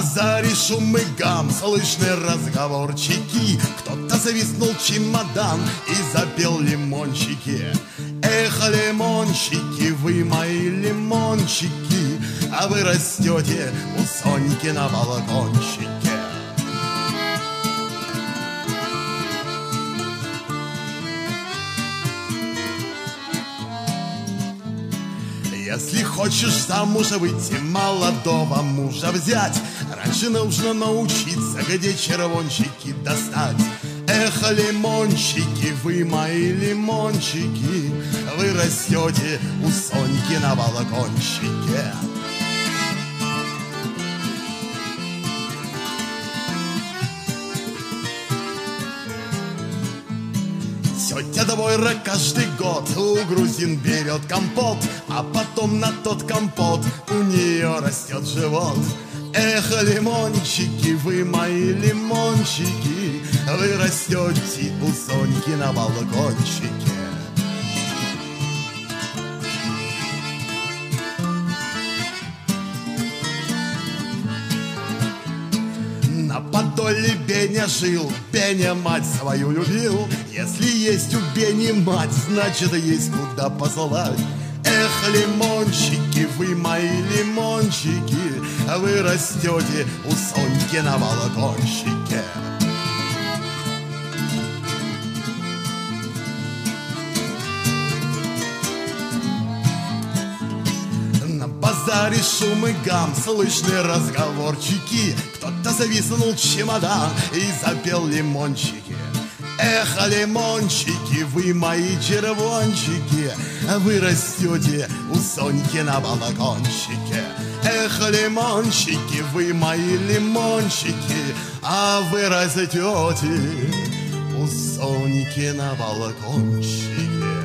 базаре шум и гам, слышны разговорчики. Кто-то зависнул чемодан и запел лимончики. Эх, лимончики, вы мои лимончики, а вы растете у Соньки на балкончике. Если хочешь замуж выйти, молодого мужа взять, раньше нужно научиться, где червончики достать. Эх, лимончики, вы мои лимончики, вы растете у Соньки на балкончике. Тетя Двойра каждый год у грузин берет компот, а потом на тот компот у нее растет живот. Эх, лимончики, вы мои лимончики, вы растете у Соньки на балкончике. На Подоле Беня жил, Беня мать свою любил. Если есть у Бени мать, значит есть куда посылать. Эх, лимончики, вы мои лимончики, вы растете у Соньки на балкончике. На базаре шум и гам, слышны разговорчики. Кто-то зависнул чемодан и запел лимончики. Эх, лимончики, вы мои червончики, вы растете у Соньки на балкончике. Эх, лимончики, вы мои лимончики, а вы растете у Соньки на балкончике.